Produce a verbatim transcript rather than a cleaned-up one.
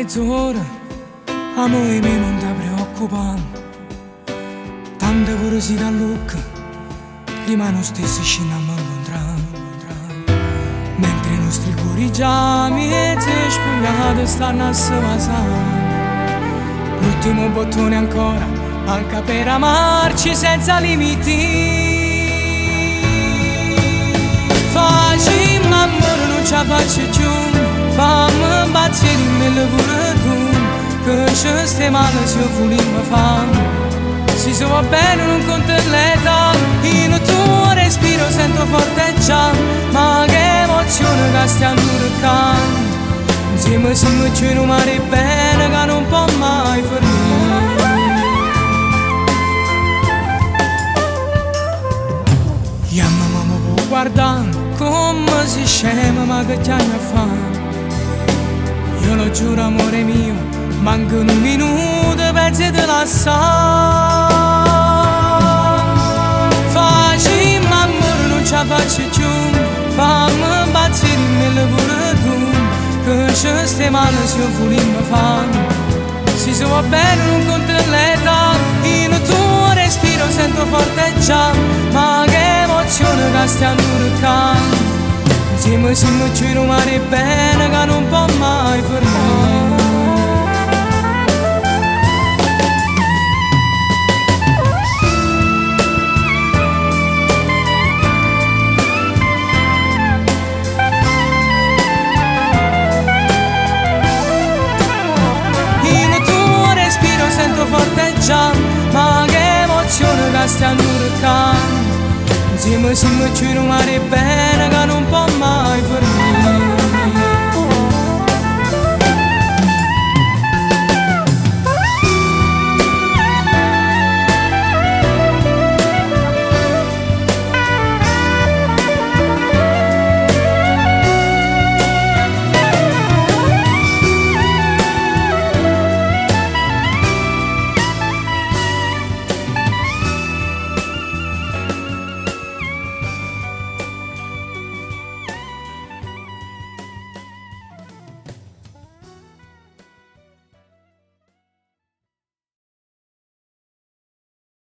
mezz'ora, amore mio non ti preoccupare. Tante curiosità all'occhio, prima non stessi scendiamo a incontrare. Mentre i nostri cuori già mezzo spogliati stanno a svasare. L'ultimo bottone ancora, anche per amarci senza limiti. Facci amore non ce la faccio più, fammi impazzire nelle pure tu, che ci stiamo male se vogliamo fare. Si so va bene non conta l'età, in il tuo respiro sento forte già, ma che emozione che stiamo cercando. Insieme siamo giù in un mare bene che non può mai fermare. Io mi può guardare come si scema, ma che c'hai a fare? Io lo giuro amore mio, manca un minuto e pensi te la sa. Facci amore non ce la faccio più, fammi impazzire nelle pure tu, che ci stiamo male se vogliamo fare. Si so va bene non conta l'età, in il tuo respiro sento forte già, ma che emozione che stiamo cercando. Insieme siamo giù in un mare bene che non può mai fermare. Sento forte già, ma che emozione che stiamo cercando. Insieme siamo giù in un mare bene che non può mai fermare.